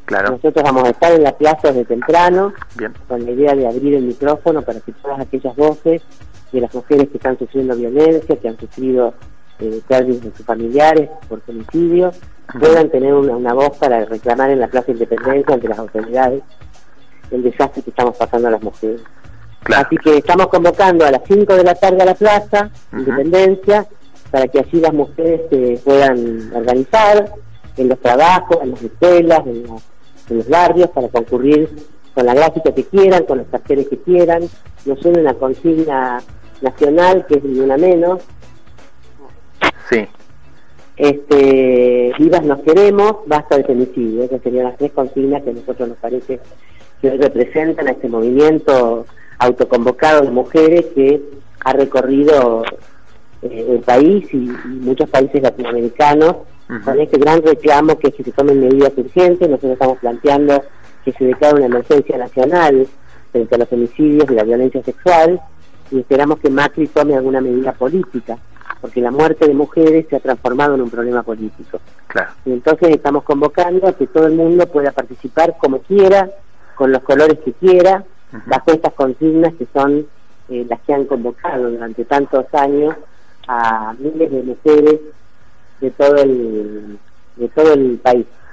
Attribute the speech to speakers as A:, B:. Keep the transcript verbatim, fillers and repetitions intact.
A: Claro.
B: Nosotros vamos a estar en la plaza desde temprano,
A: Bien.
B: con la idea de abrir el micrófono para que todas aquellas voces de las mujeres que están sufriendo violencia, que han sufrido eh, pérdidas de sus familiares por femicidio, uh-huh. puedan tener una, una voz para reclamar en la Plaza Independencia ante las autoridades el desastre que estamos pasando a las mujeres.
A: Claro.
B: Así que estamos convocando a las cinco de la tarde a la Plaza uh-huh. Independencia para que así las mujeres se puedan organizar en los trabajos, en las escuelas, en, la, en los barrios, para concurrir con la gráfica que quieran, con los carteles que quieran. Nos une una consigna nacional que es ni una menos.
A: Sí.
B: Este, vivas nos queremos, basta de femicidio. Esas serían las tres consignas que a nosotros nos parece que hoy representan a este movimiento autoconvocado de mujeres que ha recorrido eh, el país y, y muchos países latinoamericanos uh-huh. con este gran reclamo que es que se tomen medidas urgentes. Nosotros estamos planteando que se declare una emergencia nacional frente a los femicidios y la violencia sexual, y esperamos que Macri tome alguna medida política, porque la muerte de mujeres se ha transformado en un problema político.
A: Claro.
B: Y entonces estamos convocando a que todo el mundo pueda participar como quiera, con los colores que quiera, uh-huh. bajo estas consignas que son eh, las que han convocado durante tantos años a miles de mujeres de todo el de todo el país.